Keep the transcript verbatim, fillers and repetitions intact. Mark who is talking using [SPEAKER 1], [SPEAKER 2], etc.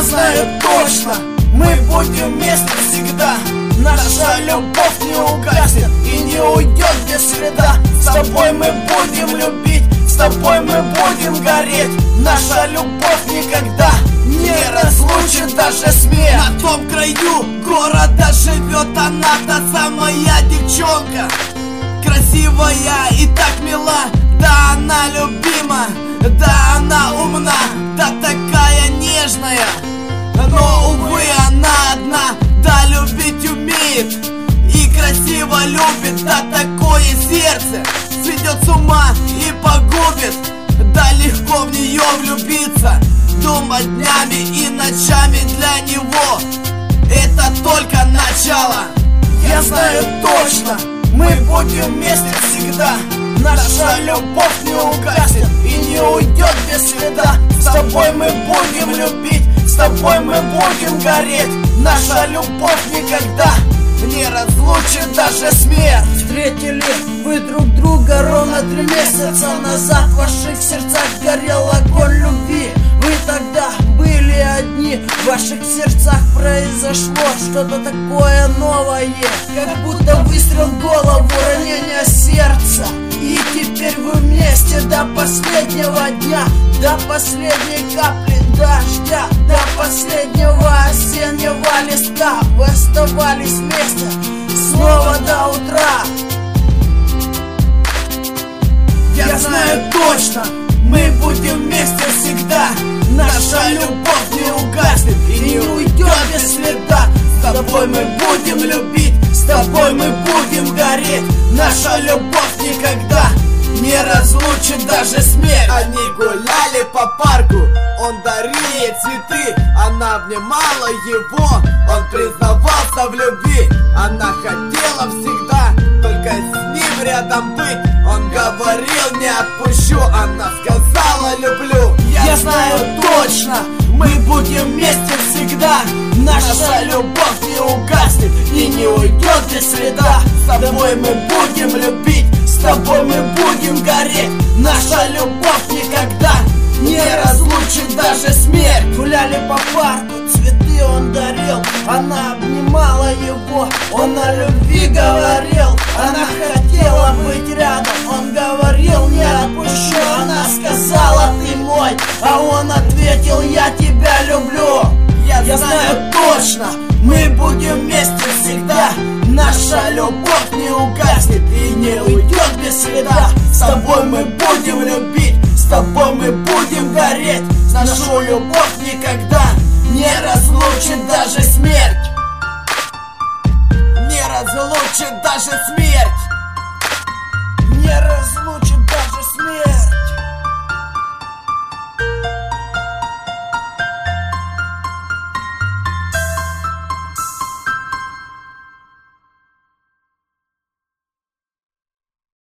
[SPEAKER 1] знаю точно, мы будем вместе всегда. Наша любовь не угаснет и не уйдет без следа. С тобой мы будем любить, с тобой мы будем гореть. Наша любовь никогда не разлучит даже смерть. На том краю города живет она, та самая девчонка, красивая и так мила. Да, она любима, да, она умна, да, такая нежная. Но, увы, она одна, да, любить умеет и красиво любит. Да, такое сердце сведет с ума и погубит. Да, легко в нее влюбиться, думать днями и ночами для него это только начало. Я знаю точно, мы будем вместе всегда. Наша любовь не угаснет и не уйдет без следа. С тобой мы будем любить, с тобой мы будем гореть. Наша любовь никогда не разлучит даже смерть.
[SPEAKER 2] Встретили вы друг друга ровно три месяца назад. В ваших сердцах горел огонь любви. Вы тогда были одни, в ваших сердцах произошло что-то такое новое, как будто выстрел в голову, ранение сердца. И теперь вы вместе до последнего дня, до последней капли дождя, до последнего осеннего листка. Вы оставались вместе снова до утра.
[SPEAKER 1] Я знаю точно, мы будем вместе всегда. Наша любовь не угаснет и не уйдет без следа. С тобой мы будем любить, с тобой мы будем гореть. Наша любовь никогда не разлучит даже смерть.
[SPEAKER 3] Они гуляли по парку, он дарил ей цветы, она обнимала его, он признавался в любви. Она хотела всегда только с ним рядом быть. Он говорил: не отпущу, она сказала: люблю.
[SPEAKER 1] Я знаю точно, мы будем вместе всегда. Наша любовь не угаснет и не уйдет без следа. С тобой мы будем любить, с тобой мы будем гореть. Наша любовь никогда не разлучит даже смерть.
[SPEAKER 2] Гуляли по парку, цветы он дарил, она обнимала его, он о любви говорил. Она хотела быть рядом, он говорил: не отпущу. Она сказала: ты мой, а он ответил: я тебя люблю.
[SPEAKER 1] Я, Я знаю точно, мы будем вместе всегда. Наша любовь не угаснет и не уйдет без следа. С тобой мы будем любить, с тобой мы будем гореть. Нашу любовь никогда не разлучит даже смерть. Не разлучит даже смерть.